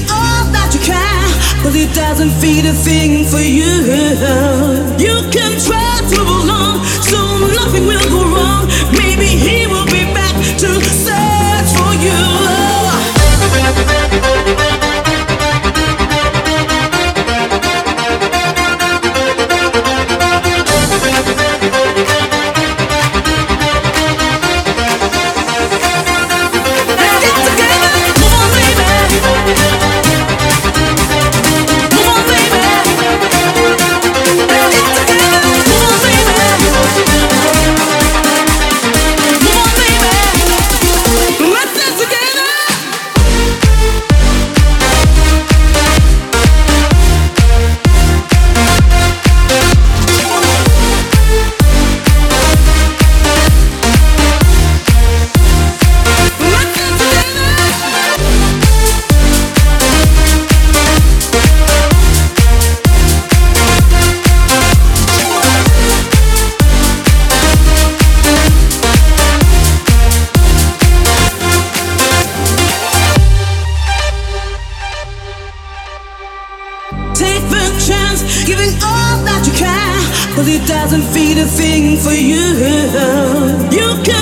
all that you can, 'cause it doesn't feed a thing for you. You can try to hold on, so nothing will go wrong. Maybe he will be back to search for you. Take the chance, giving all that you can, 'cause it doesn't feed a thing for you. You can